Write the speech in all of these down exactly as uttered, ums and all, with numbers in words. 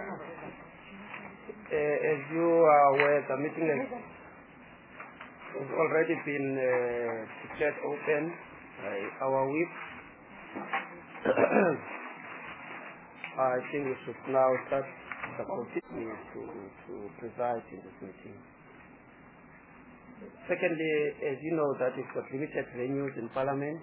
Uh, as you are aware, the meeting has, has already been uh, declared open by our whip. I think we should now start the proceedings to, to preside in this meeting. Secondly, as you know that we've got limited venues in Parliament,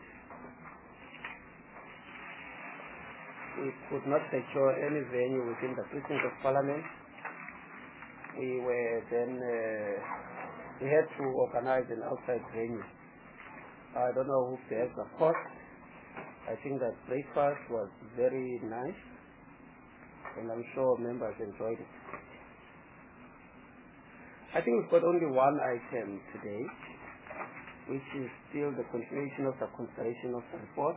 we could not secure any venue within the precincts of Parliament. We were then, uh, we had to organize an outside venue. I don't know who bears the cost. I think that breakfast was very nice, and I'm sure members enjoyed it. I think we've got only one item today, which is still the continuation of the consideration of the report.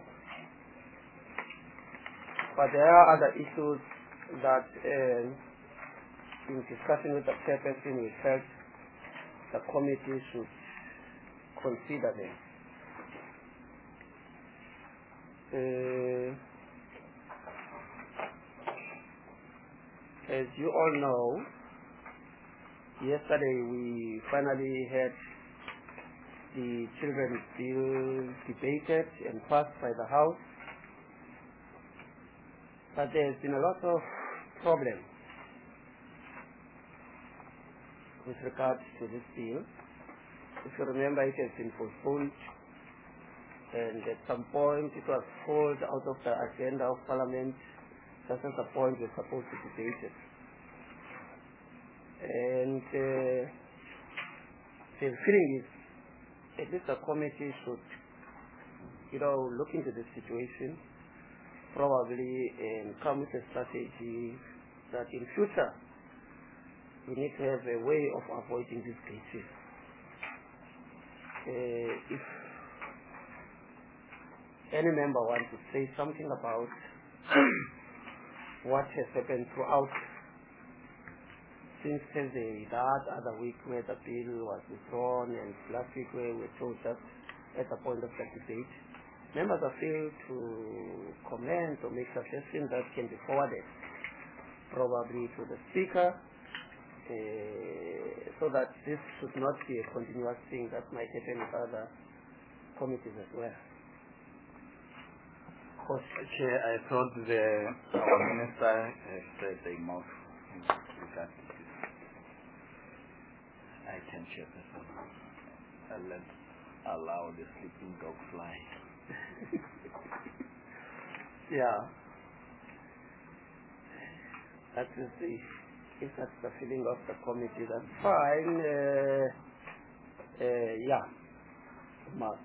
But there are other issues that, uh, in discussion with the chairperson, we felt the committee should consider them. Uh, as you all know, yesterday we finally had the children's bill debated and passed by the House. But there's been a lot of problems with regard to this bill. If you remember, it has been postponed, and at some point it was pulled out of the agenda of Parliament just at the point we're supposed to debate it. And uh, the feeling is at least the committee should, you know, look into the situation probably and come with a strategy that in future we need to have a way of avoiding these cases. Uh, if any member wants to say something about what has happened throughout since Thursday, that other week where the bill was withdrawn, and last week where we were told just at the point of the debate, members are free to comment or make suggestions that can be forwarded probably to the Speaker, uh, so that this should not be a continuous thing that might happen with other committees as well. Of course, Chair, I thought the our minister has said a mouthful in regard to this. I can, Chairperson. And let's allow the sleeping dog fly. Yeah. That is the, if that's the feeling of the committee, that's fine. Uh, uh, yeah. Mark.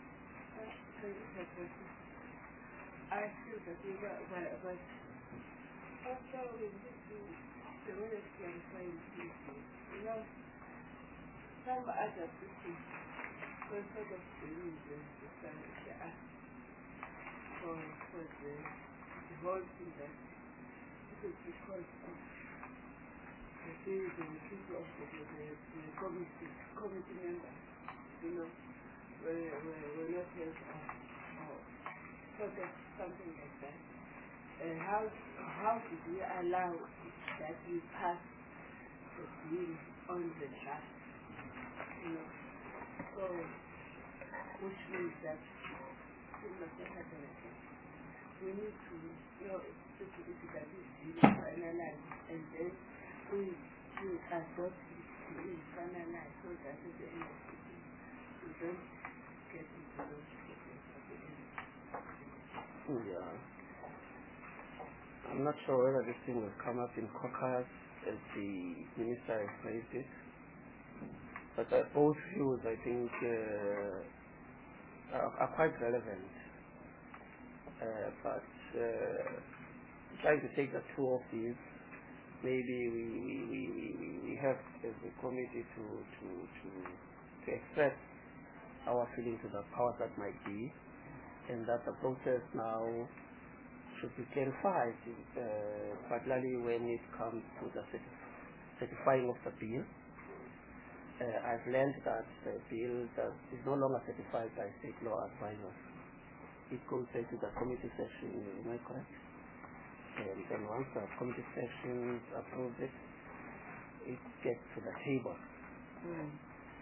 I feel that we were, but, but also we need to the way that we are trying to, you know, some other people were sort of believe in society for, for the, the whole thing that it is because of the things and the people of the, the, the committee, committee members, you know, were, were, were not held up or sort of something like that. And how, how did we allow that we pass the bill on the draft? You know, so, which means that we must not have an effect. We need to, you know, to that this bill is finalized, and then we, we adopt it to be finalized so that at the end of the day, we don't get into those problems at the end. Yeah. I'm not sure whether this thing will come up in caucus as the minister has raised it. But uh, both views, I think, uh, are, are quite relevant. Uh, but uh, trying to take the two of these, maybe we, we, we, we, we have as a committee to, to, to, to express our feeling to the powers that might be, and that the process now should be clarified, uh, particularly when it comes to the certifying of the bill. Uh, I've learned that the bill does, is no longer certified by state law advisors. It goes into the committee session, am I correct? And then once the committee sessions approve it, it gets to the table. Mm.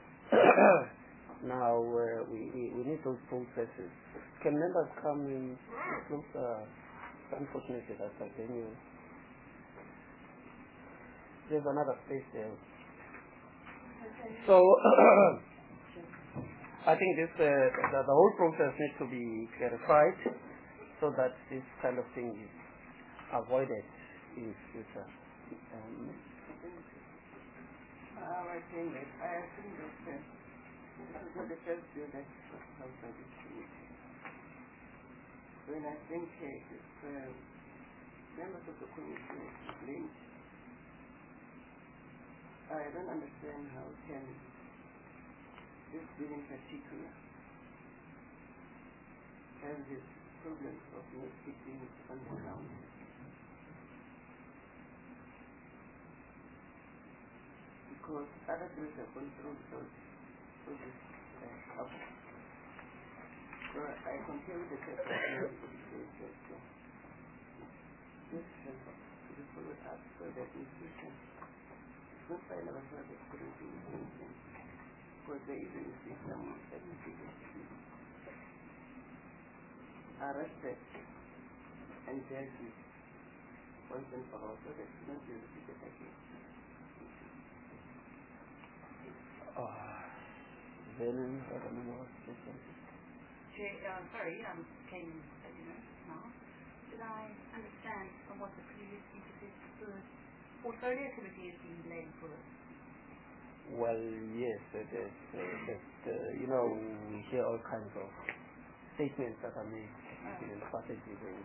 Now uh, we, we we need those processes. Can members come in closer? Unfortunately, that's the venue. There's another space there. So I think this uh, the, the whole process needs to be clarified so that this kind of thing is avoided in future. Um, Uh, I think that I think that uh, this is not the first year that husband is committed. When I think uh, if uh, members of the committee are blamed, I don't understand how can this bill in particular have this problem of not keeping on the ground. Because other bills have gone through those, through this uh, up. So I compare with the text of the this has to be followed up so that in future, not I never have experience in this, because there is a system that is arrested and dealt with once and for all, so that it not be repeated again. uh, then I don't know what to say. Chair, uh, sorry, um, came as you know now. Did I understand from what the previous speaker said, the portfolio committee has been blamed for this? Well, yes, it is. Uh, that, uh, you know, we hear all kinds of statements that are made in the strategy. And,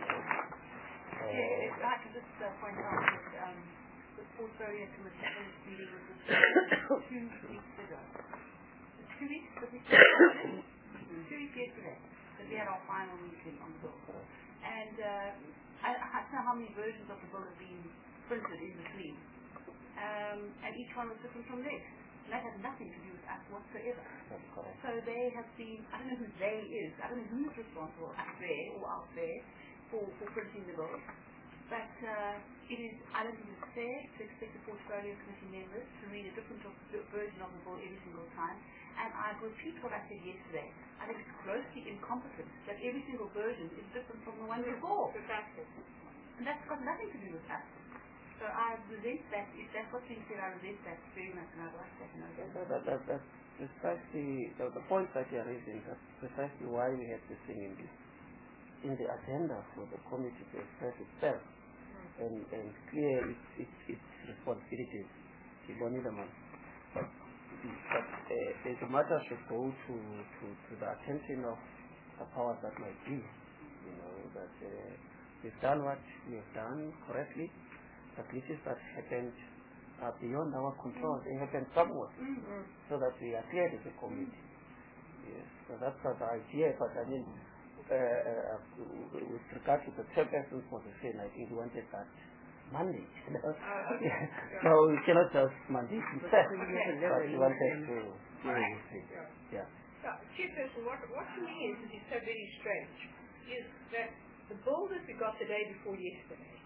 uh, Chair, if I could just uh, point out that um, the portfolio committee is meeting with this two weeks ago. Two weeks, but we started two weeks yesterday, because we had our final meeting on the bill. And uh, I, I don't know how many versions of the bill have been printed in between. Um, and each one was different from this. And that has nothing to do with us whatsoever. So they have been, I don't know who they is, I don't know who's responsible up there or out there for, for printing the bill. But uh, it is, I don't think it's fair to expect the portfolio committee members to read a different version of the bill every single time. And I repeat what I said yesterday. I think it's grossly incompetent that every single version is different from the one before. And that's got nothing to do with us. So I resent that. If that's what's being said, I resent that very much, and I'd like that to know that. that, that, that, that's precisely the, the point that you are raising. That's precisely why we have this thing in this in the agenda for the committee to express itself mm. and, and clear its, its, its responsibilities. But, but uh, the matter should go to, to, to the attention of the powers that might be. You know, that uh, we've done what we have done correctly, but glitches that happened are beyond our control. Mm. They happen somewhat, mm-hmm. so that we are clear as a committee. Mm. Yes, so that's the idea, but I mean, Uh, uh, with regard to the chairperson position, I think he wanted that mandate. You know? uh, okay. yeah. So we cannot just mandate himself, but he wanted to do anything. Yeah. So, Chairperson, what, what to me is, is so very strange, is that the bill that we got the day before yesterday,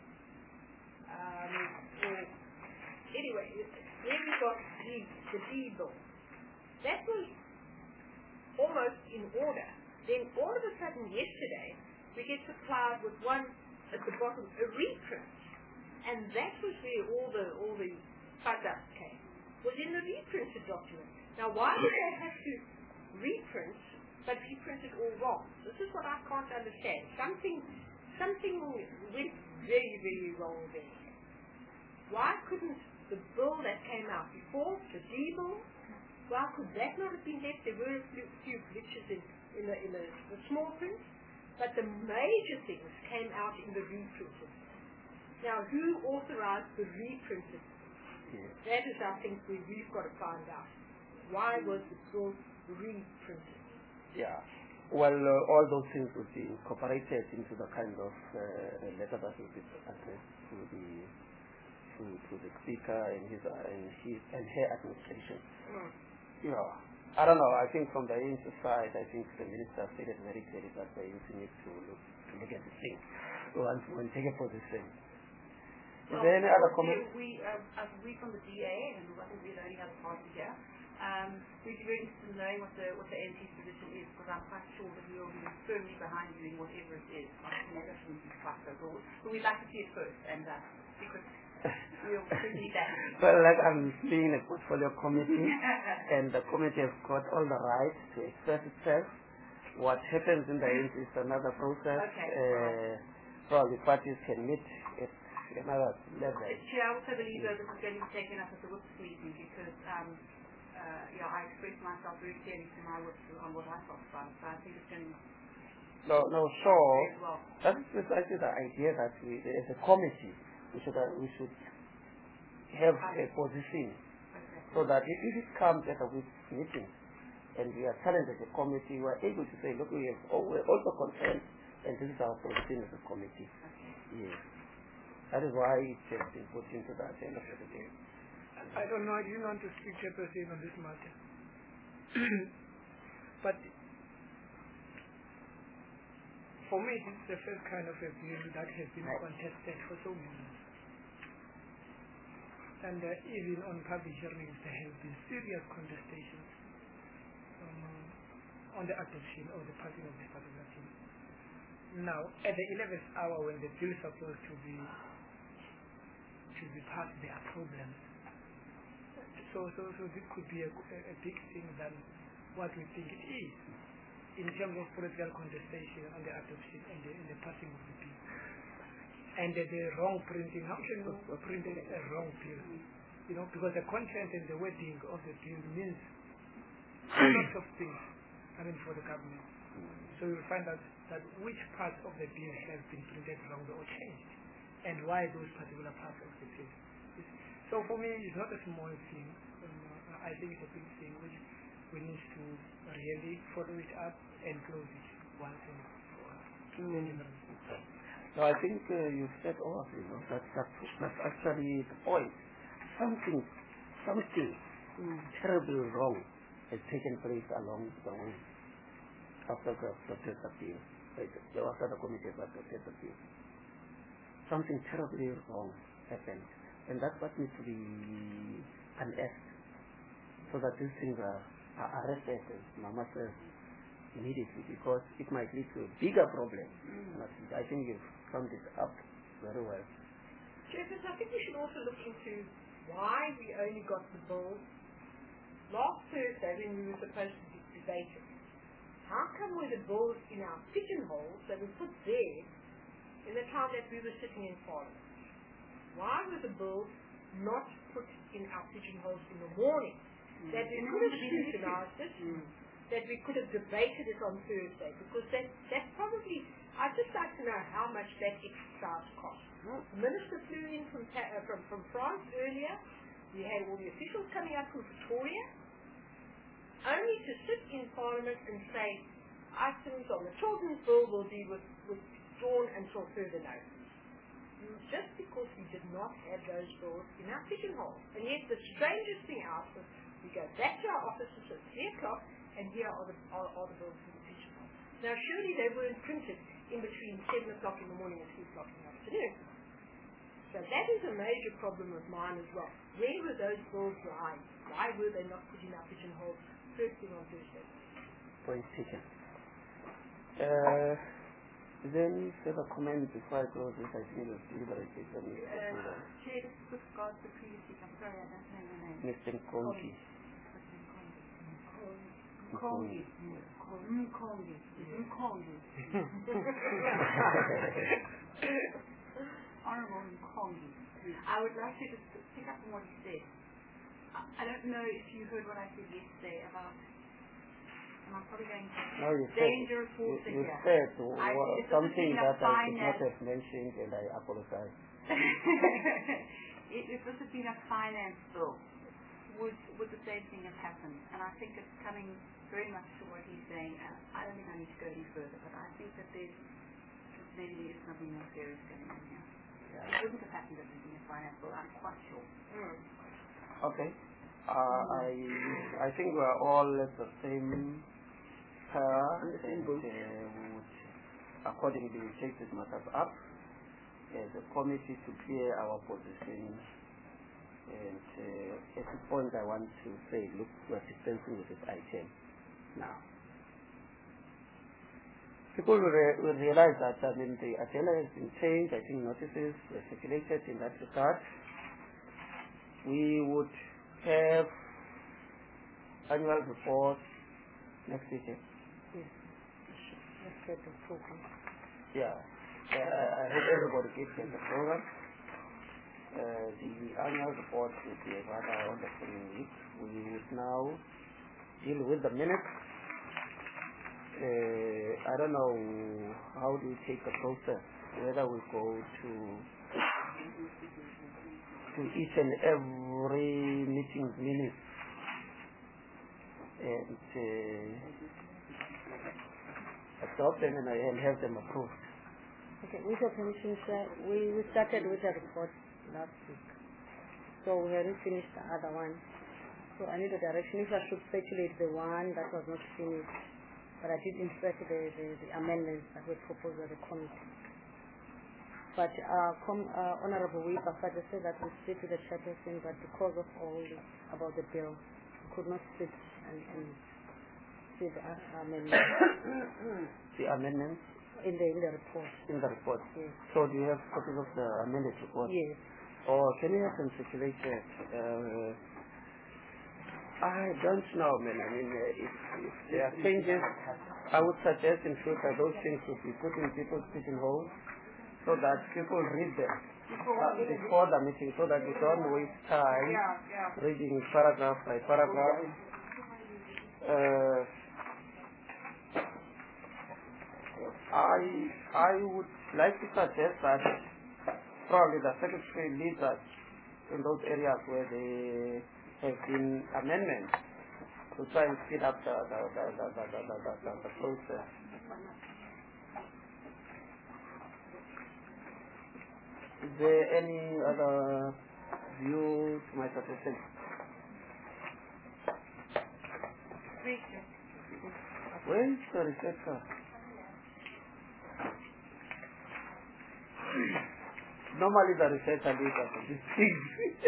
um, or, anyway, where we got the, the D bill, that was almost in order. Then all of a sudden yesterday, we get supplied with one at the bottom, a reprint. And that was where all the all the fud up came, was in the reprinted document. Now why did they have to reprint, but reprint it all wrong? This is what I can't understand. Something something went very, very wrong there. Why couldn't the bill that came out before, the D bill, why could that not have been left? There were a few, few glitches in in the, in the, the small print, but the major things came out in the reprinted. Now, who authorized the reprinted? Yeah. That is, I think, where we've got to find out. Why was the bill reprinted? Yeah. Well, uh, all those things would be incorporated into the kind of uh, letter that will be addressed to the to, to the speaker and his uh, and his and her administration. Mm. You know. I don't know. I think from the I N S A side, I think the minister stated very clearly that the I N S A needs to look, to look at the thing. once we take a position. Is Well, there any other we- comment? We, uh, uh, we from the D A, and I think we're the only other party here, um, we'd be very interested in knowing what the, what the M P's position is, because I'm quite sure that we'll be firmly behind you in whatever it is. I can never shouldn't be quite so broad, but we'd like to see it first, and uh, because we'll certainly that. Well, like I'm being a portfolio committee, and the committee has got all the right to express itself. What happens in the end is another process. Okay, Uh, right. Probably parties can meet at another level. Chair, I also believe that this is going to be taken up at the whips meeting, because um, uh, yeah, I expressed myself very clearly to my whips on what I thought about it, so I think it's going to be No, no, sure. well. That is precisely the idea that we, as a committee, we should, uh, we should have a position, Okay. so that if, if it comes at a week's meeting, and we are challenged as a committee, we are able to say, look, we have al- we're also concerned, and this is our position as a committee. Okay. Yes. That is why it has been put into the agenda for the day. I don't know, I didn't want to speak Chairperson on this matter. But for me, this is the first kind of a bill that has been Right. contested for so many years. And uh, even on public hearings, there have been serious contestations um, on the adoption or the passing of this particular bill. Now, at the eleventh hour when the bill is supposed to be to be passed, there are problems. So, so, so this could be a, a, a big thing than what we think it is in terms of political contestation on the adoption and the, and the passing of the bill. And uh, the wrong printing, how can you print a, a wrong bill? You know, because the content and the wording of the bill means lots of things, I mean, for the government. So you'll find out that which parts of the bill have been printed wrong or changed, and why those particular parts of the bill. So for me, it's not a small thing. Um, uh, I think it's a big thing which we need to really follow it up and close it once and for all. Thank you very much. No, I think uh, you've said all of it. No? That's, that's, that's actually the point. Something, something terribly wrong has taken place along the way after the protest appeal. Right? After the committee has protest appeal. Something terribly wrong happened. And that's what needs to be unearthed, so that these things are, are arrested, as Mama says, immediately, because it might lead to a bigger problem. And I think you've summed it up very well. Chairperson, I think we should also look into why we only got the bill last Thursday when we were supposed to be debated. How come were the bills in our pigeonholes that were put there in the time that we were sitting in Parliament? Why were the bills not put in our pigeonholes in the morning? Mm. That we could have scrutinized it, mm. that we could have debated it on Thursday, because that, that's probably, I'd just like to know how much that exercise cost. Mm. The Minister flew in from, uh, from, from France earlier. We had all the officials coming up from Pretoria, only to sit in Parliament and say items on the children's bill will be with, withdrawn until further notice. Just because we did not have those bills in our pigeonhole. And yet the strangest thing out was we go back to our offices at three o'clock and here are the, are, are the bills in the pigeonhole. Now surely they weren't printed in between seven o'clock in the morning and three o'clock in the afternoon. So that is a major problem of mine as well. Where were those bills lying? Why were they not put in our pigeonhole first thing on Thursday? Point taken. Uh, Is there any further comment before I close this? I think we've deliberated on it. Chair, just with regards to previously, I'm sorry, I don't know your name. Mister Nkongi. Nkongi. Nkongi. Nkongi. Honorable Nkongi. I would like to just pick up on what he said. I don't know if you heard what I said yesterday about, and I'm probably going to No, you danger said, force you, you here. said I- well, it doesn't something mean that I'm I fine should not that- have mentioned, and I apologize. if, if this had been a finance bill, would would the same thing have happened? And I think it's coming very much to what he's saying. And I don't think I need to go any further, but I think that there's maybe there's something more serious going on here. Yeah. It wouldn't have happened if it had been a finance bill, I'm quite sure. Mm. Okay. Uh, I I think we are all at the same pair, and uh, we would accordingly take this matter up as a committee to clear our position. And uh, at this point I want to say, look, we're dispensing with this item now. People will, re will realize that, I mean, the agenda has been changed. I think notices were circulated in that regard. We would have annual report next week. Eh? Yes. Let's get the program. Yeah. Uh, I hope everybody gets the program. Uh, the annual report will be rather on the following week. We would now deal with the minutes. Uh, I don't know how do we take the process, whether we go to to each and every meeting's minutes and uh, adopt them and, and have them approved. Okay, with your permission, sir, we, we started with a report last week, so we haven't finished the other one. So I need a direction if I should circulate the one that was not finished, but I did insert the, the, the amendments that were proposed by the committee. But uh, com uh, Honorable Weaver suggested that we speak to the chairperson, but because of all this about the bill, we could not sit and, and see the uh, amendments. The amendments? In the, in the report. In the report? Yes. So do you have copies of the amended report? Yes. Or can you have them circulated? Uh, I don't know, man. I mean, uh, if, if there are changes, I would suggest in future those things should be put in people's pigeonholes so that people read them uh, before the meeting, so that we don't waste time reading paragraph by paragraph. Uh, I I would like to suggest that probably the secretary leads us in those areas where there have been amendments to try and speed up the the the the the, the, the, the, the process. Is there any other view to my suggestion? Where is the researcher? Normally the researcher leads us on these things.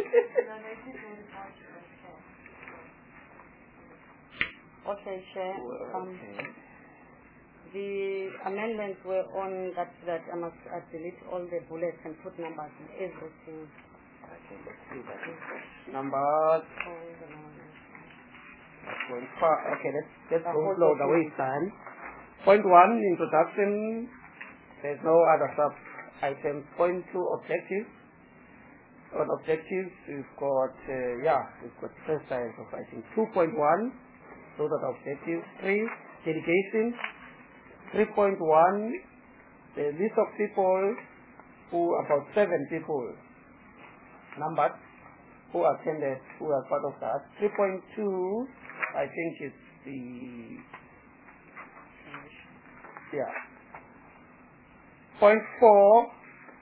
Okay, Chair. Well, Um, okay. the amendments were on that, that I must uh, delete all the bullets and put numbers in everything. Okay, let's see that. Number All the numbers. point five. Okay, let's let's The go whole slow the way it's done. Point one, introduction. There's no other sub items. Point two, objectives. On objectives, we've got uh, yeah, we've got first size of I think two point one. Those are the objectives. Three, delegation. three point one, the list of people who, about seven people, numbered, who attended, who are part of that. three point two, I think it's the, yeah. Point four,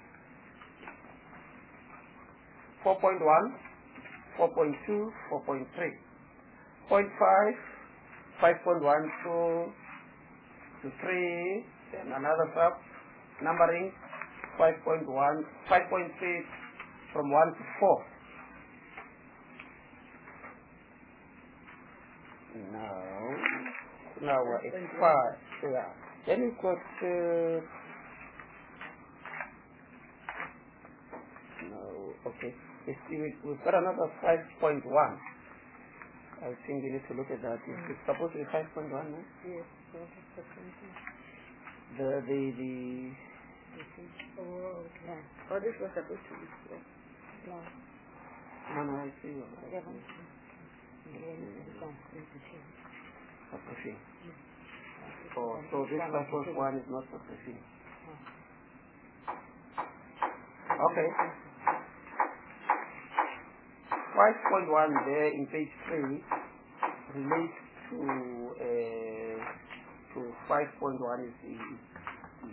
four point one, four point two, four point three. Point five, five point one, two to three, then another sub, numbering five point one, five point six from one to four. Now, now we're at five, yeah. Then we've got, uh, no, okay, it's, we've got another five point one. I think you need to look at that. It's, it's supposed to be five point one, no? Yes. So The, the, the... oh, okay. Oh, this was supposed to be yes. No. No, no, I see. Yeah, Suppressing. Oh, so this first one is not suppressing. Okay. five point one there in page three relates to uh, to five point one is the, the,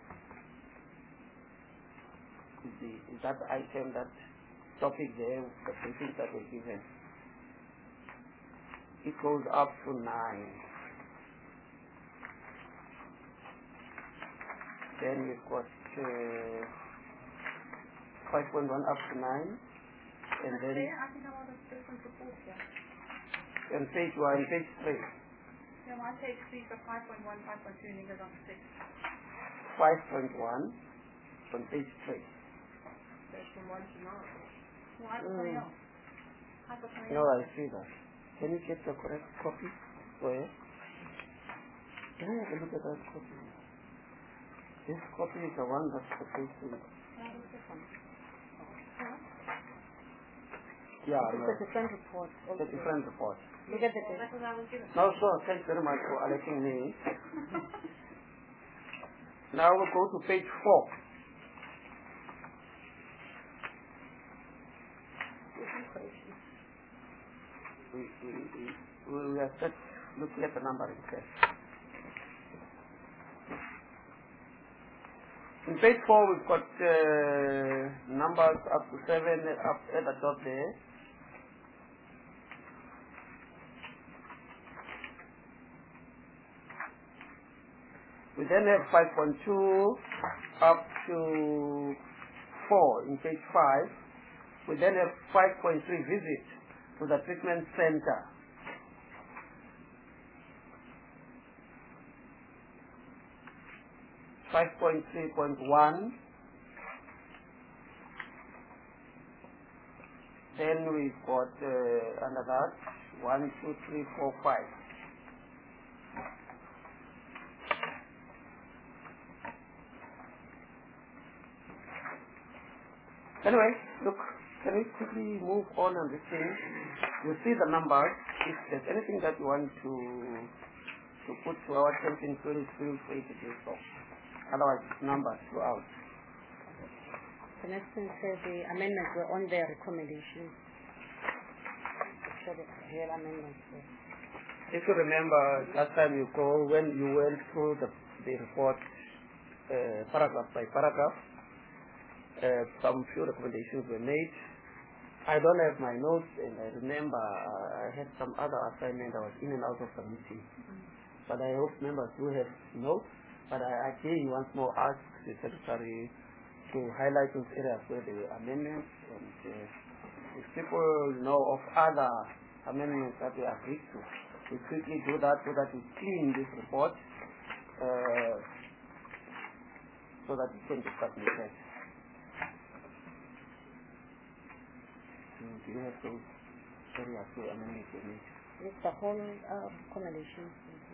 is the is that item, that topic there, the briefings that were given. It goes up to nine. Then we've got uh, five point one up to nine. And then I think I'm on a different report here. and page one, page three. Yeah, my page three for five point one, five point two, and then goes on to six. five point one on page three. There's from one to nine. Well, I got Mm. something else. I got something No, else. I see that. Can you get the correct copy? Where? Can I have a look at that copy? This copy is the one that's supposed to... Yeah, It's no. a different report. It's a different report. Look at the Well, date. that's what I was given. No, sure. Thanks very much for alerting me. Now we'll go to page four. We, we, we, we are set looking at the number itself. In page four, we've got uh, numbers up to seven up at the top there. We then have five point two up to four in page five. We then have five point three visit to the treatment center. five point three point one. Then we've got uh, under that one, two, three, four, five. Anyway, look, can we quickly move on on this thing? You see the numbers. If there's anything that you want to to put to our attention, please feel free to do so. Otherwise, it's numbers throughout. The next thing says the amendments were on their recommendations. So the real amendments were. If you remember, last time you go, when you went through the, the report uh, paragraph by paragraph, uh, some few recommendations were made. I don't have my notes, and I remember uh, I had some other assignment. I was in and out of the meeting. But I hope members do have notes. But I again once more ask the Secretary to highlight those areas where there were amendments, and uh, if people know of other amendments that we agreed to, we quickly do that so that we clean this report uh, so that it can be submitted. Do you have those areas where amendments were made? It's the whole uh, recommendation.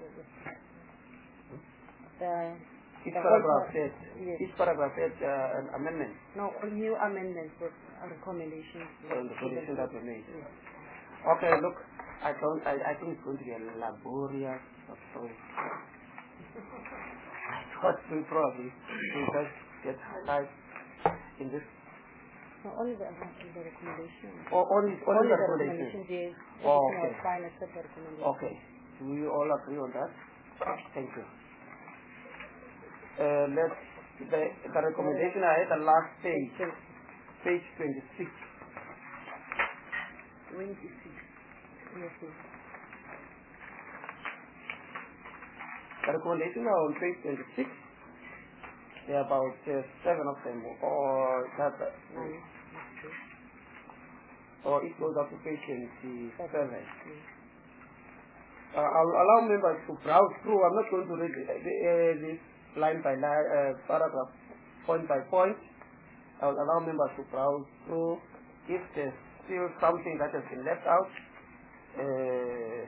The, Each the paragraph whole, says, yes. each paragraph says uh, an amendment No, all new amendments with uh, recommendations. on the conditions that were made. Yes. Okay, look, I don't, I, I think it's going to be a laborious approach. I thought we probably will just get highlights in this. No, only the, uh, the recommendations. Or only, only, Only the the recommendations. recommendations, yes. Oh, Everything okay. was fine except the recommendations. Okay. Do we all agree on that? Thank you. Uh, let's, the, the recommendation I had the last page, page twenty-six. twenty-six. Yes, yes. The recommendations are on page twenty-six. There are about uh, seven of them, or that, uh, Nine. or it goes up to page twenty-seven. Yes. Uh, I'll allow members to browse through. I'm not going to read uh, uh, this line by line, uh, paragraph, point by point. I'll allow members to browse through. If there's still something that has been left out, uh,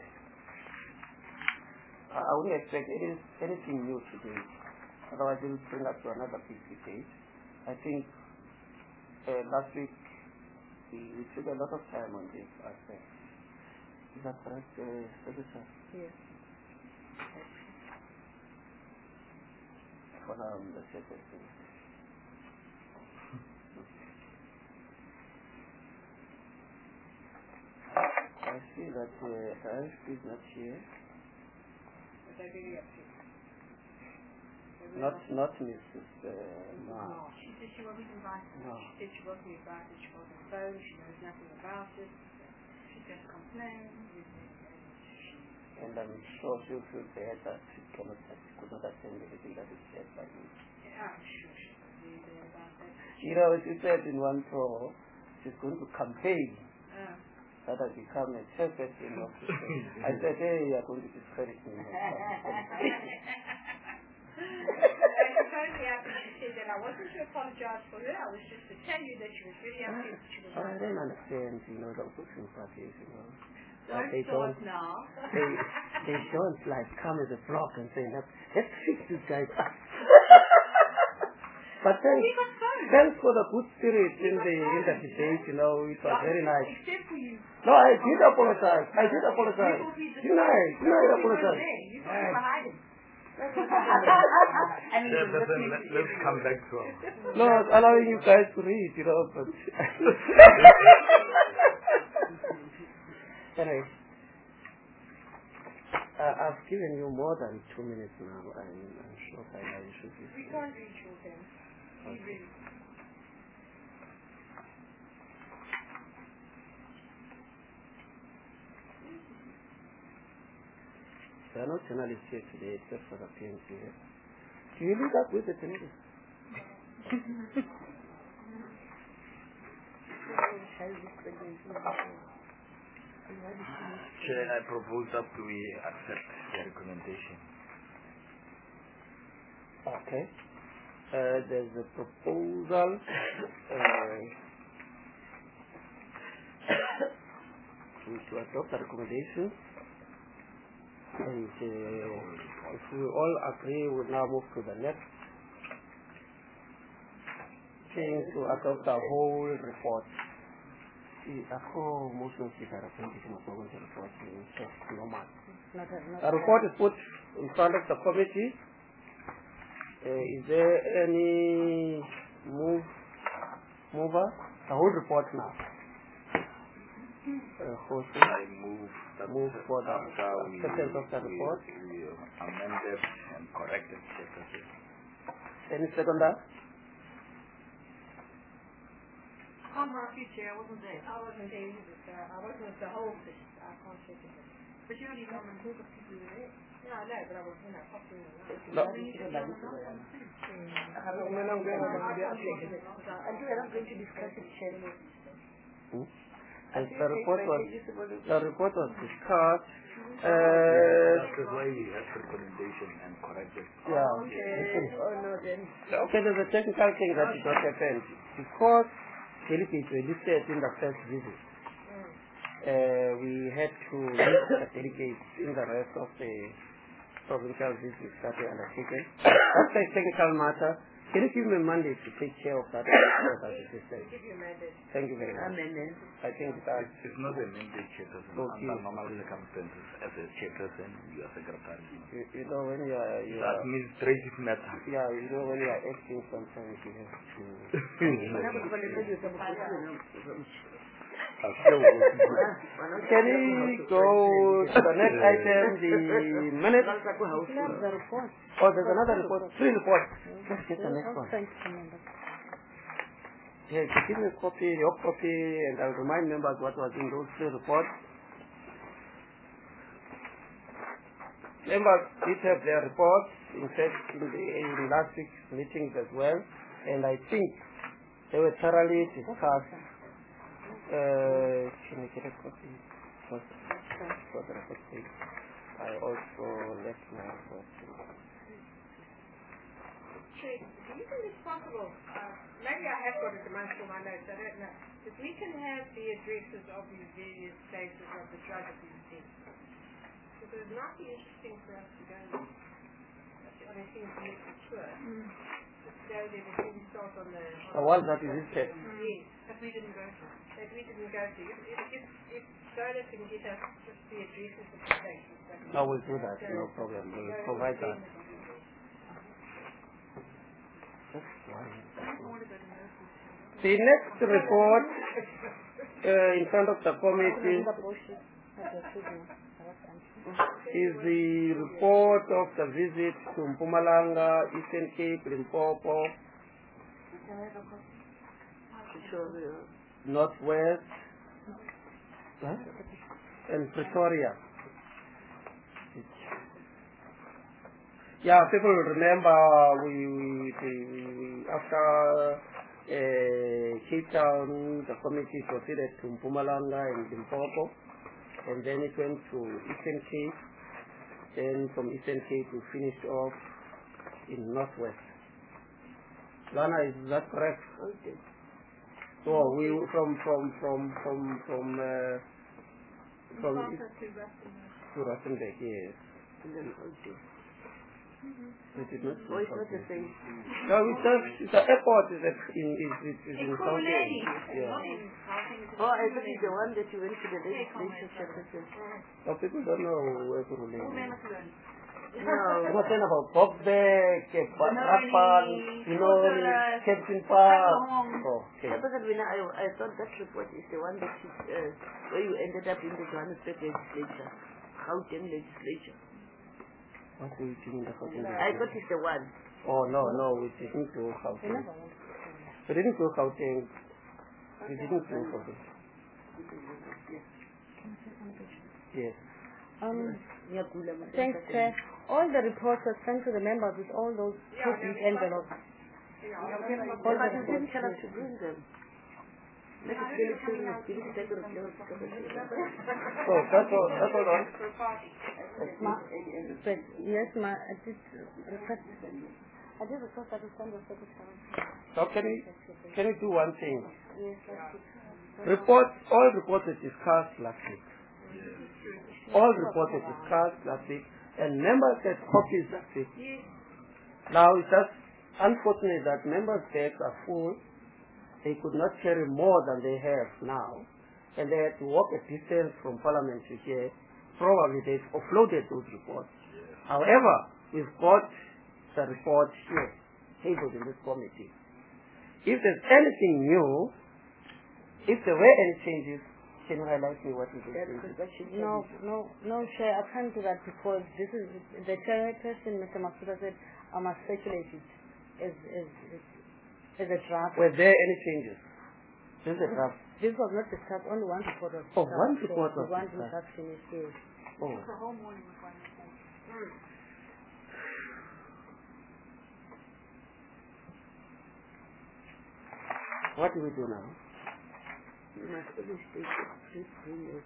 I wouldn't expect any, anything new today. Otherwise, it will bring us to another fifty page. I think uh, last week we, we took a lot of time on this aspect. Is that correct, uh, Secretary? Yes. For now, I'm the Secretary. I see that uh, Ash is not here. But they're really upset. They're really Not, upset. not Missus Uh, Ma. No, she said she wasn't invited. No. She said she wasn't invited. She wasn't phoned. She knows nothing about it. She just complained. And I'm sure she'll feel bad that she cannot, could not attend anything that is said by me. Yeah, I'm sure she You know, she said in one pro, she's going to campaign Uh. that I become a chairperson of the I said, hey, you are going to discredit me. I totally happy she said that. I wasn't to apologize for her. I was just to tell you that she was really happy that she was I don't understand, you know, the opposition parties, you know. Don't they start don't, now. they, they don't like come as a block and say, let's, let's fix this guy up. But thanks, thanks for the good spirit in the in the debate, you know, it was very nice. Except for you. No, I did apologize. I did apologize. Didn't I? Didn't I apologize? You thought you were hiding. And yeah, but then let, let's come back to him. No, I was allowing you guys to read, you know, but anyway, uh, I've given you more than two minutes now. I'm, I'm sure by now you should be. We can't reach your time. We really. There are no journalists here today except for the P M C. Do you meet up with the journalists? Chair, I propose that we accept the recommendation. Okay. Uh, there's a proposal uh, to, to adopt the recommendation. And uh, if we all agree, we'll now move to the next thing to adopt the whole report. The whole motion is a recommendation of the report. It's just normal. The report is put in front of the committee. Uh, is there any move, mover? The whole report now. Uh, I move that move for the acceptance of the report. We, we amended and corrected the Any second that? I'm happy, Chair. I wasn't there. I wasn't there either, sir. I wasn't at the whole thing. I can't check it. But you only come and talk of people who were there. Yeah, I know, but I was in that popping in No. I think you should have another one too. I do, and I'm going to discuss it, Chair. Hmm? And the report was the report was discussed. Uh, That's why we have recommendation and corrected. yeah. Okay. Oh no, then. Okay, there's a technical thing that did not happen because delegates were listed in the first visit. Uh, we had to list the delegates in the rest of the provincial visits that were undertaken. That's a technical matter. Can you give me a mandate to take care of that? Give you a mandate. Thank you very much. Amendment. I think that It's not a mandate, chairperson. Okay. Under normal circumstances, as a chairperson, you are secretary. you, you know when you are you It's are administrative matter. yeah you know when you are acting sometimes you have to. Can we go to the next item, the minutes? Oh, there's another report, three reports. Let's get the next one. Yeah, give me a copy, your copy, and I'll remind members what was in those three reports. Members did have their reports, in fact, in the in last week's meetings as well, and I think they were thoroughly discussed. Uh, can I get a copy for, for the report, please? I also left my report. Chair, do you think it's possible, uh, maybe I have got it amongst all my notes, I don't know, that we can have the addresses of these various places of the drug abuse deaths? Because it might be interesting for us to go on a thing to make a tour. Just go there before we start on the... The one that is listed. Yes, that we didn't go to. That we didn't go to. If, if, if, if Soda can get us just the addresses of the places. I will do that, no problem. We will provide that. The next report uh, in front of the committee is the report of the visit to Mpumalanga, Eastern Cape, Limpopo, Northwest, huh? and Pretoria. Yeah, people remember we, we, we, we after uh, Cape Town, the committee proceeded to Mpumalanga and Limpopo, and then it went to Eastern Cape. Then from Eastern Cape we finished off in Northwest. Lana, is that correct? Okay. So we from from from from from uh, from to Rustenburg, yes. And then okay. Mm-hmm. It is not. Oh, it's not the same. No, it's just the airport is at, in is is, is in Gauteng. Yeah. Oh, I thought it's the one that you went to the legislature services. Oh, people don't know where to relate. No. I'm not saying about Bobbeck, Rapan, you know, Captain Park. Oh, okay. I, I thought that report is the one that is, uh, where you ended up in the Johannesburg legislature, Gauteng legislature. What do you think the Gauteng? I thought it's the one. Oh, no, no, we didn't do Gauteng. We didn't do Gauteng. We didn't do Gauteng. Yes. Um, thanks, Chair. All the reports were sent to the members with all those two big envelopes. All the reports tell us to bring them. Let us really tell them it's really take a look. So, that's all, that's all right. Ma, but yes, ma, I did request, I did request that we send the secretary. So can we, can we do one thing? Yes, Reports, all reports were discussed last week. All reports were discussed last week, and members had copies last week. Now it's just unfortunate that members' bags are full. They could not carry more than they have now, and they had to walk a distance from Parliament to here. Probably they've offloaded those reports. However, we've got the report here, tabled in this committee. If there's anything new, if there were any changes, can you highlight me what is it? No, no, no, Chair, I can't do that because this is the chairperson, Mister Masuda, said I must circulate it as as as, as a draft. Were there any changes? This is a draft. This was not discussed. Only one report was Oh, one report was one discussed. was finished. Yes. Oh. The whole morning was one report. Mm. What do we do now? You must always take it. Please bring it.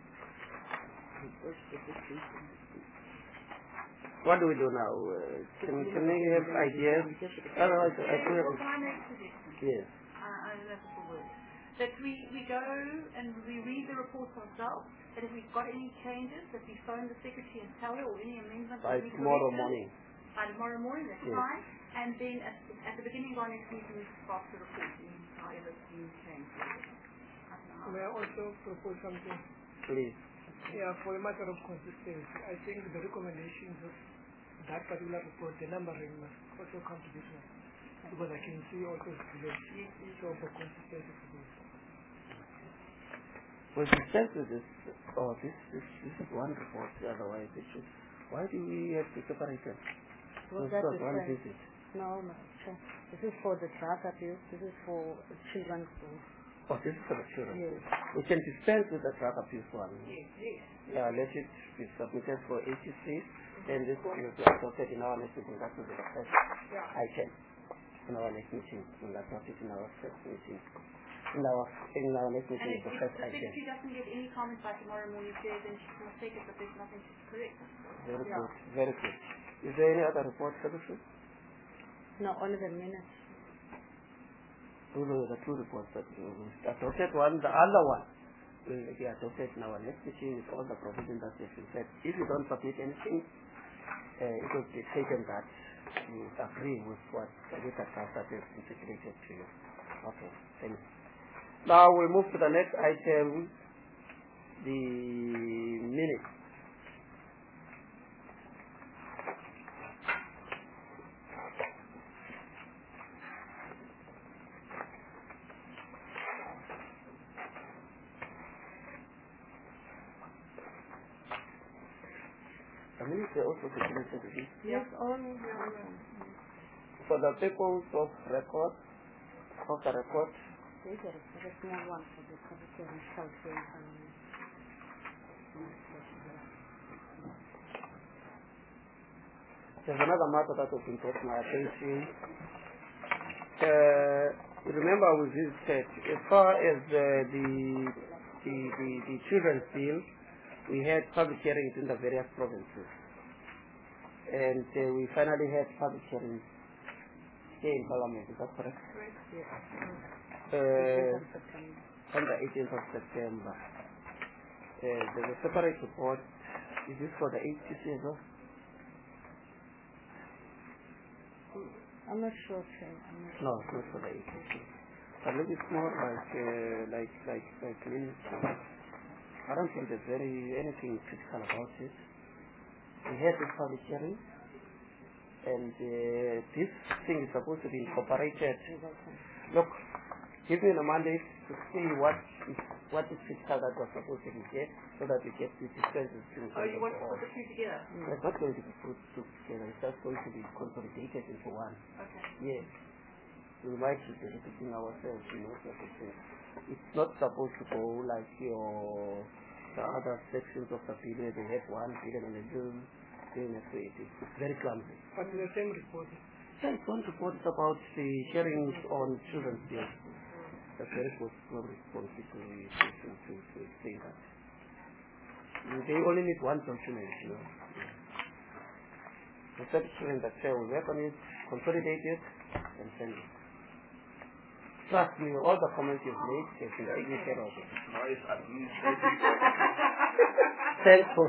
What do we do now? Uh, can, can we have ideas? Otherwise, I do have. Can I make a suggestion? Yes. Uh, I don't know if it's a word. That we, we go and we read the reports ourselves, that if we've got any changes, that we phone the secretary and tell her, or any amendments. By tomorrow morning. By tomorrow morning, that's yes. fine. And then at, at the beginning of our next meeting, we start the report and however things change. May I also propose something? Please. Yeah, for a matter of consistency, I think the recommendations of that particular report, the numbering must also come to this one. Because I can see also it's delayed. So for consistency for this. Well, the sense is this, oh, this, this, this is one report, otherwise it should, why do we have to separate them? Was It's that just one different? visit. No, no, sure. This is for the draft abuse. This is for children's school. Oh, this is for the children. Yes. We can dispense with the drug abuse one. Yes, yes. Yeah, let it be submitted for A T C, and this one will be adopted in our next meeting. That will be the first item in our next meeting. We'll adopt it in our first meeting. In our, in our next meeting is the first item. item. If the secretary doesn't get any comments by tomorrow morning, Chair, then she can take it, but there's nothing to correct. Very good, very good. Is there any other report, Secretary? No, only the minutes. Those are the two reports that we adopted. One, the other one will be adopted in our next meeting with all the provisions that have been said. If you don't submit anything, uh, it will be taken that you agree with what with the draft that has been circulated to you. Okay, thanks. Now we move to the next item, the minutes. The minutes are also circulated to you. Yes, only. For the purpose of record, of the record, There's a, a small one for the committee and Southern. there's another matter that has been brought to my attention. Uh, remember we visited, as far as uh, the, the, the, the children's bill, we had public hearings in the various provinces. And uh, we finally had public hearings here in Parliament, is that correct? Correct. Yes. Uh, on the eighteenth of September. Uh, there's a separate report. Is this for the H T C as well? I'm not sure, sir. I'm not No, it's not for the H T C. But maybe it's more like, uh, like, like, like ministry. I don't think there's very anything critical about it. We had this public hearing, and uh, this thing is supposed to be incorporated. Look, give me the mandate to see what is what is critical that was supposed to be there, so that we get these expenses to. Oh, you want to put the two together? Mm. It's not going to be put two together. It's just going to be consolidated into one. Okay. Yes. We might be repeating ourselves, you know, sort of thing. It's not supposed to go like your the other sections of the bill where they have one billion and a bill doing it. It's very clumsy. But in the same report. Yeah, it's one report about the hearings on children's bills. That's very good. Not responsible to, to, to, to explain that. They only need one document, you know. The section that say we work on it, consolidate it, and send it. Trust me, all the comments you've made have been taken care of. Noise administrative. Thanks for.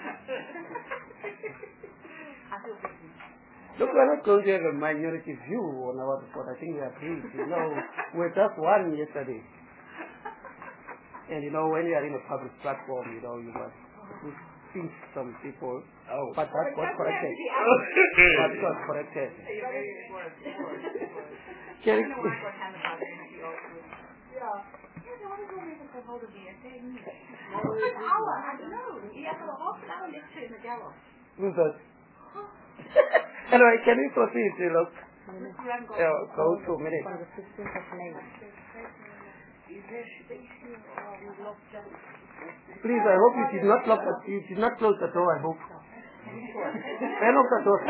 Look, we're not going to have a minority view on our report. I think we agreed. You know, we're just one yesterday. And you know, when you are in a public platform, you know, you must think some people. Oh. But that got corrected. But it was corrected. Can I don't know why I got handed by the energy also. Yeah. Yeah, no, I don't know why they got hold of me. I said, an hour, I don't know. He had a half an hour lecture in the gallows. Who's that? Anyway, can we proceed, you know? Yeah, go to a minute. on the sixteenth of May. Please, I hope you did not lock the, you did not close the door, I hope. I lock the door.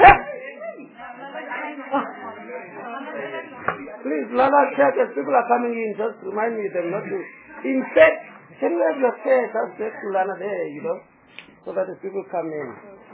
Please, Lana, check as people are coming in, just remind me them not to. In fact, can you have your chair just next to Lana there, you know, so that the people come in.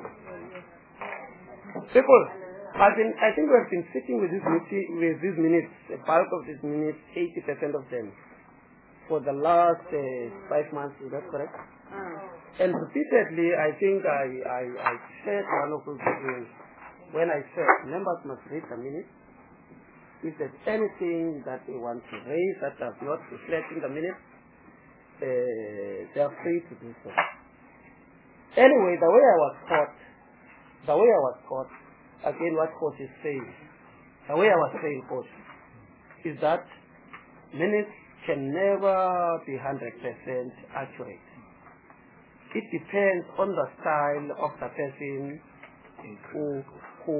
People, I think, I think we have been sitting with this meeting, with these minutes, the bulk of these minutes, eighty percent of them, for the last uh, five months, is that correct? Ah. And repeatedly, I think I, I, I said one of those things when I said members must read the minutes. If there's anything that they want to raise that does not reflect in the minutes, uh, they are free to do so. Anyway, the way I was taught, the way I was taught, again what coach is saying, the way I was saying, coach, is that minutes can never be one hundred percent accurate. It depends on the style of the person who, who,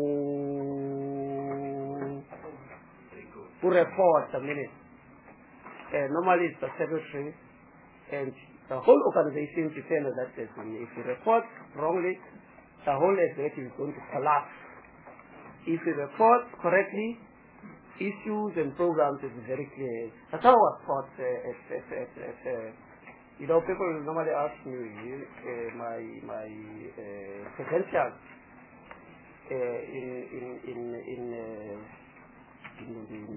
who reports the minutes. Uh, normally it's the secretary, and the whole organization depends on that person. If he reports wrongly, the whole executive is going to collapse. If he reports correctly, issues and programs is very clear. That's how I was taught uh, at, at, at, at uh, you know, people normally ask me uh, my my uh, credentials uh, in in in in, uh, in, in,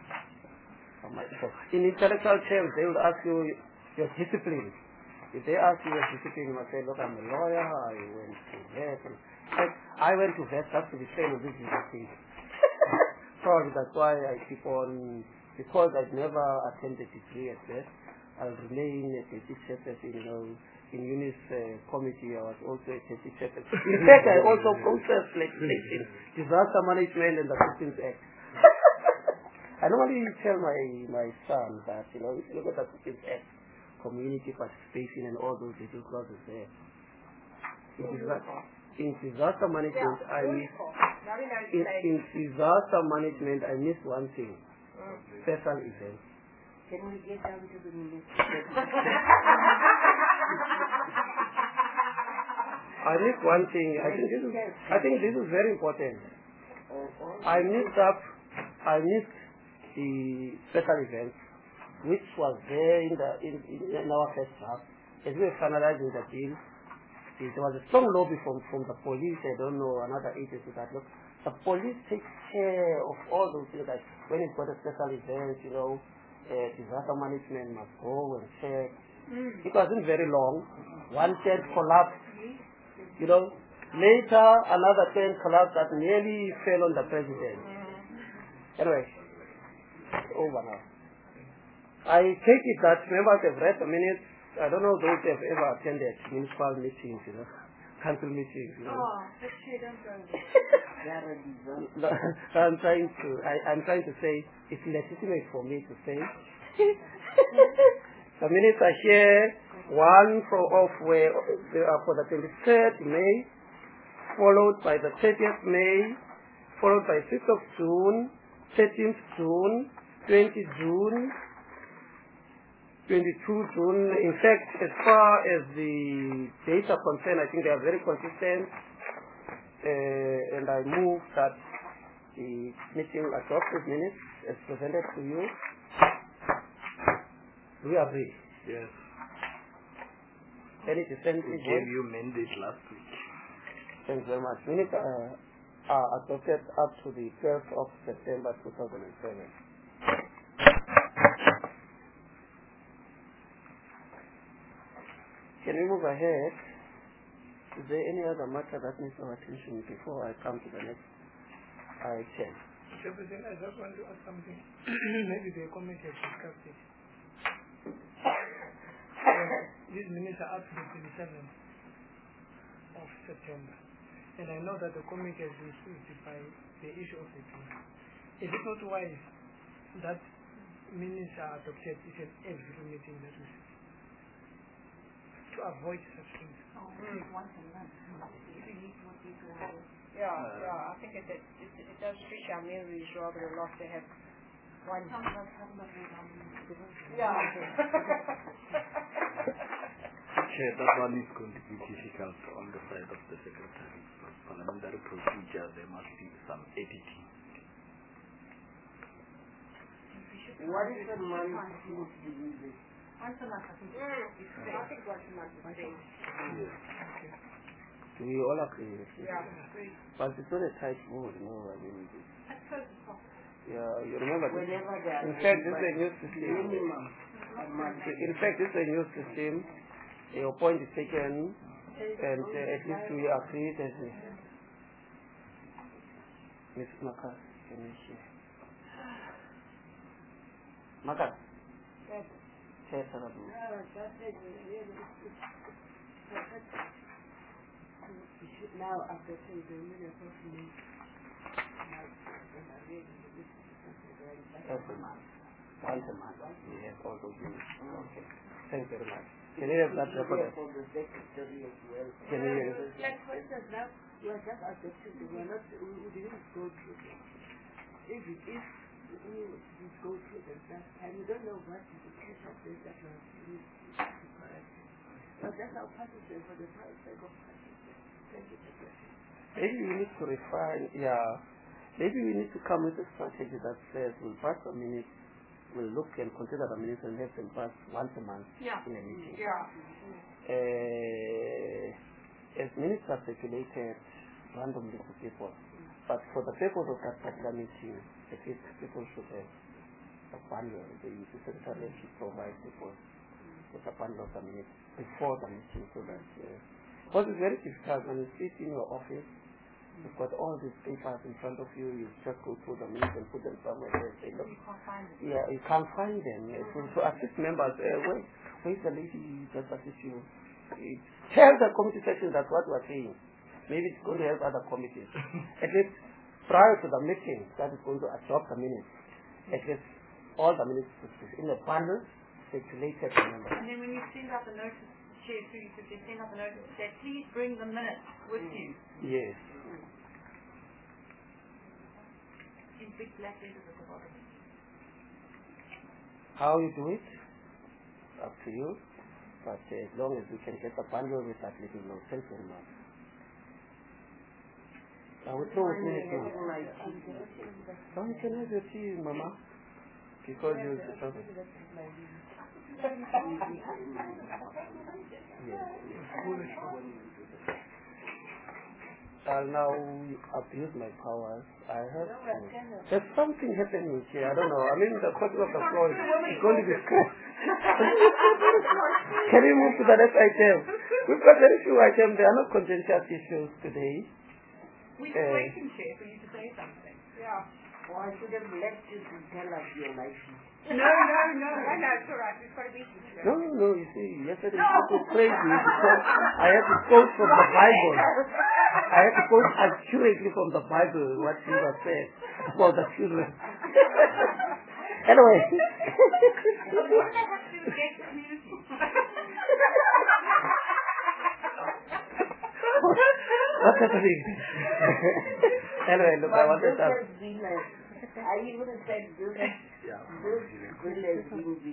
in intellectual terms. They would ask you your discipline. If they ask you your discipline, you must say, look, I'm a lawyer. I went to vet. I went to vet just to be trained with this thing. Probably that's why I keep on, because I've never attended a degree at best, I'll remain a basic chairperson, you know, in UNIS uh, committee, I was also a basic chairperson. In fact, I also process legislation, disaster management and the Victims Act. I normally tell my, my son that, you know, if you look at the Victims Act, community participation and all those little clauses there. In disaster, in disaster management, I miss, in, in disaster management, I miss one thing, special events. Can we get down to the minutes? I missed one thing. I think this is, I think this is very important. I missed up, I missed the special events, which was there in the in, in our first draft. As we were finalizing the deal, there was a strong lobby from, from the police, I don't know, another agency that look, the police takes care of all those things, like when it's got a special event, you know, uh, disaster management must go and check. Mm. It wasn't very long. One tent collapsed, you know. Later, another tent collapsed that nearly fell on the president. Mm. Anyway, over now. I take it that members have read the minutes. I don't know those who have ever attended municipal meetings, you know, council meetings, you know. Oh, let's say don't go there. I'm trying to, I, I'm trying to say it's legitimate for me to say. The minutes are here. One for off where they are for the twenty-third May, followed by the thirtieth May, followed by fifth of June, thirteenth June, twentieth June. twenty-second June. In fact, as far as the data concerned, I think they are very consistent. Uh, and I move that the meeting adopted minutes as presented to you. Do we agree? Yes. Any dissent? We gave you mandate last week. Thanks very much. Minutes uh, are adopted up to the twelfth of September two thousand seven. Can we move ahead? Is there any other matter that needs our attention before I come to the next item? Mister President, I just want to ask something. Maybe the committee has discussed it. Uh, these minutes are up to the twenty-seventh of September. And I know that the committee has been swayed by the issue of the team. Is it not wise that minutes are adopted each and every meeting that we see? To avoid such things. Oh, mm. Once a month. Yeah, yeah, I think it, it, it, it does stretch our memories rather a lot to have one. Some of us have not been on Yeah. Chair, that one is going to be difficult on the side of the secretary. Parliamentary procedure, there must be some editing. What is the money supposed to be using? Once a month, I think. Mm. I think once a month is great. Yes. Okay. Do we all agree with this? Yeah. But it's not a tight mode, you know, I mean, it's, That's close as possible. yeah, you remember this? Whenever they are In fact, this is a new system. minimum a month. In fact, this is a new system. Your point is taken, and uh, at least we agree that uh, Miss Maka, can you share? Maka? Yes. Share Saradu. No, just say we really we should now after saying the minute of me. Every month. Once a month. We have all those units. Okay. Thank you very much. Can you have that recorded? For the secretary as well. Can you hear it? Like for instance now, we are just adopting, we are not, we, we didn't go through them. If it is, we will go through them that time, we don't know what is the case of this that was used to correct it. But that's our passage for the sake of passage. Thank you, Secretary. Maybe we need to refine, yeah. Maybe we need to come with a strategy that says we'll pass a minute, we'll look and consider the minutes and have them pass once a month Yeah. in a meeting. Yeah. Uh, as minutes are circulated randomly to people, but for the purpose of that particular meeting, at least people should have a bundle. The secretary should provide people with a bundle of the minutes before the meeting, so that uh, because it's very difficult when you sit in your office. You've got all these papers in front of you, you just go through the minutes and put them somewhere there. Say, look, You can't find it. yeah, you can't find them. Uh, So, to assist members, uh, where, where's the lady just assist you? Uh, Tell the committee section that's what we're saying. Maybe it's going to help other committees. At least prior to the meeting that is going to adopt the minutes, at least all the minutes in the bundle circulated to members. And then when you send out the notice, Chair, so you could just send out the notice that please bring the minutes with you. Yes. In big black letters at the bottom. How you do it, up to you. But uh, as long as we can get the bundle with that little note, thank you very much. I will throw it in the tea. Don't you know the tea, Mama? Because you I'll now abuse my powers. I have to. There's something happening here. I don't know. I mean, the bottom of the floor is going to be scratched. Can we move to the next item? We've got very few items. There are no contentious issues today. We can uh, wait and chair for you to say something. Yeah. Well, I should have left you to tell us your life. No, no, no. No, no, it's all right. We've got a meeting today. No, no, no. You see, yesterday it was crazy because I had to quote from the Bible. I had to quote accurately from the Bible what Jesus said about the children. Anyway. What does that have to do with gay community? What's happening? Anyway, look, I wanted to... I even said this. Yeah. This village didn't be.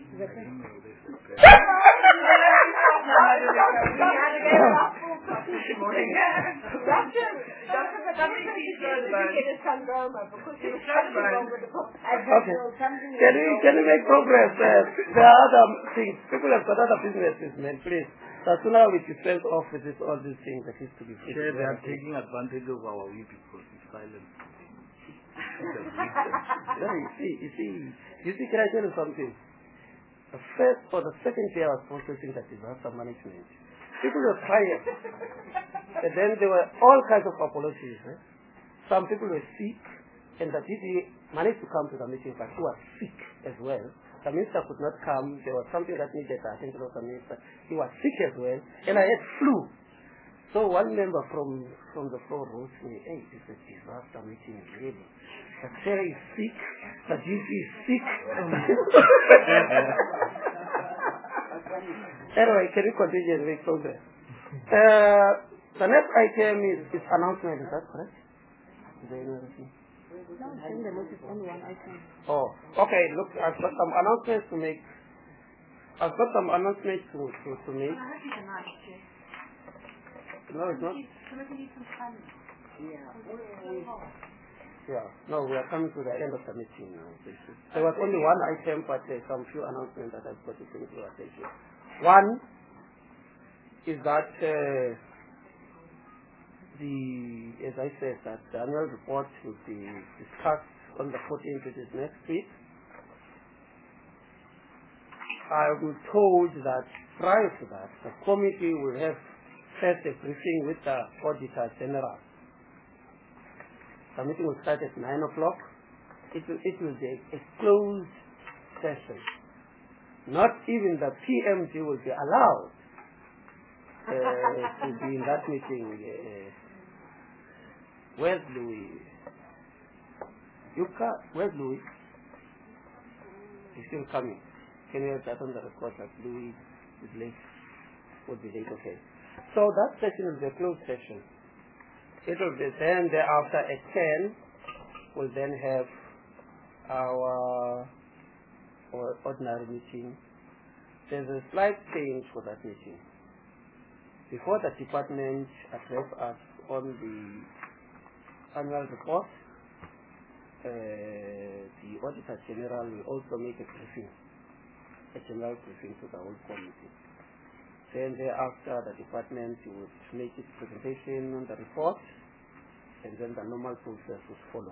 Can we, can we make progress? Uh, there are other things. People have got other businesses, man, please. So as soon as we dispense off with this, all these things that is to be sure, they are taking advantage of our we because it's silent. Yeah, you see, you see, you see, can I tell you something? The first or the second day I was processing that disaster management, people were crying. And then there were all kinds of apologies. Eh? Some people were sick, and the D D managed to come to the meeting, but he was sick as well. The minister could not come. There was something that needed the attention of the minister. He was sick as well, and I had flu. So one member from from the floor wrote to me, hey, this is a disaster meeting, really. The chair is sick, the G P is sick. Anyway, can we continue and make progress? Uh, the next item is, is announcement, is that correct? Is there any other thing? No, I think the note is only one item. Oh, okay, look, I've got some announcements to make. I've got some announcements to, to, to make. No, it's not. Yeah, no, we are coming to the end of the meeting now. There was only one item, but there's some few announcements that I've got to bring to your attention. One is that uh, the, as I said, that the annual report will be discussed on the fourteenth, which is next week. I was told that prior to that, the committee will have first a briefing with the Auditor General. The meeting will start at nine o'clock. It will, it will be a closed session. Not even the P M G will be allowed uh, to be in that meeting. Uh, where's Louis? Yuka, where's Louis? He's still coming. Can you have that on the record that Louis is late? Would be late, okay. So that session will be a closed session. It will be then thereafter at ten, we'll then have our, our ordinary meeting. There's a slight change for that meeting. Before the department address us on the annual report, uh, the Auditor General will also make a briefing, a general briefing to the whole committee. Then thereafter, the department would make its presentation on the report, and then the normal process would follow.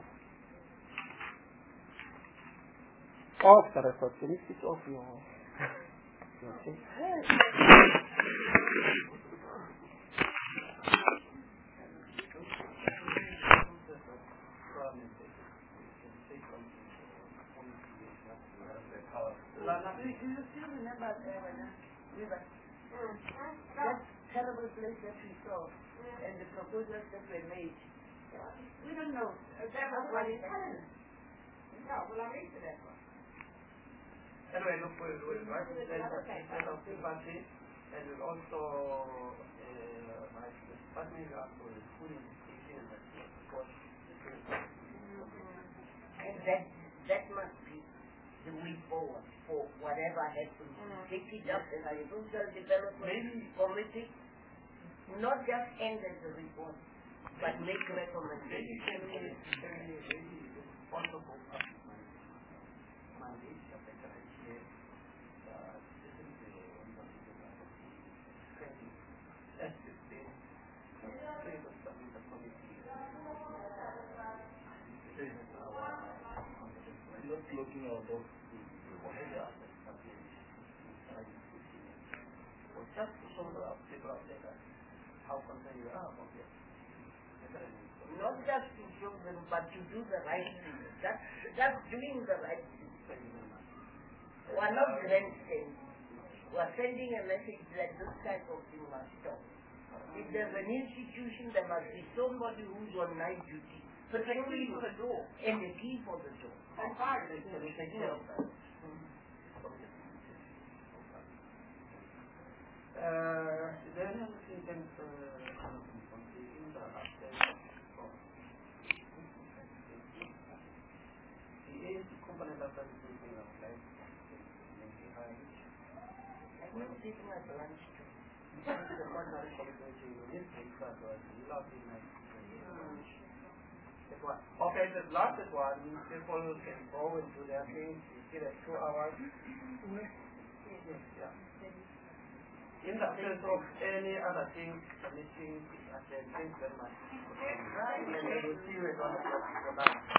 Off the record. Can you switch off your... Okay. Do you still remember River? That terrible place that we saw and the proposals that were made. We don't know. That was one in Canada. No, well, I'm into that one. Anyway, look, we'll, we'll write the send of the party, and we'll also, uh, my department will also full indication that the report is and that, that must be the way forward for whatever happens. Mm. Take it up as a social development Maybe. committee, not just end as a report. but make recommendations. Just looking at those just to show the people out there how concerned you are about it. Not just to show them, but to do the right thing. Just, just doing the right thing. We are not grandstanding. We are sending a message that this type of thing must stop. If there's an institution, there must be somebody who's on night duty, particularly for the door, and the key for the door. And part of it is taking of that. Uh, is there any other thing that uh, in the aspect of the age component of the thinking of life? I'm not taking a lunch too. The partner qualification is because was lovely nice. Okay, the last one, people can go into their things, you get two hours. Yeah. In the absence of any other thing, missing, I said, thanks very much. And we'll see you again for that.